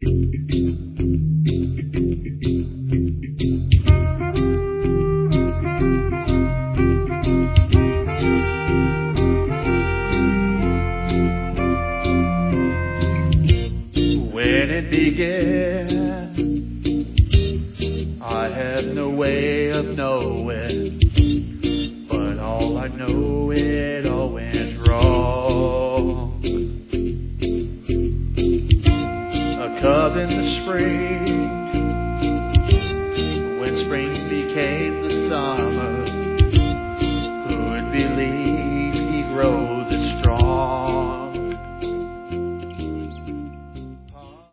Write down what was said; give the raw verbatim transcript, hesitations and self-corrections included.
When it began, I have no way of knowing, but all I know